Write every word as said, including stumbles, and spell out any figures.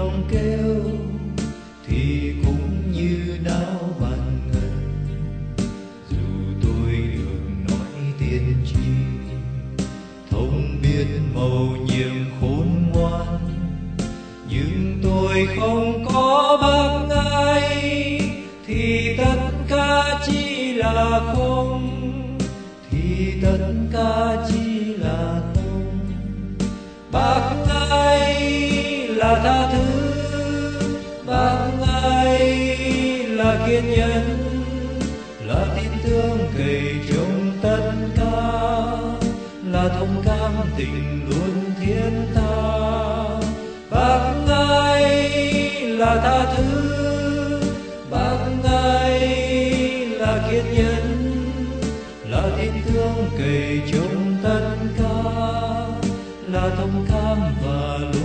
không kêu thì cũng như đau bàn ngân. Dù tôi được nói tiên tri, thông biết mầu nhiệm khôn ngoan, nhưng tôi không có bác ai thì tất cả chỉ là không, thì tất cả chỉ là không. Bác ai là tha thứ, bác ai là kiên nhẫn, là tin thương cậy trong tất cả, là thông cảm tình luôn thiên tha. Bác ai là tha thứ, bác ai là kiên nhẫn, là tin thương cậy trong tất cả, là thông cảm và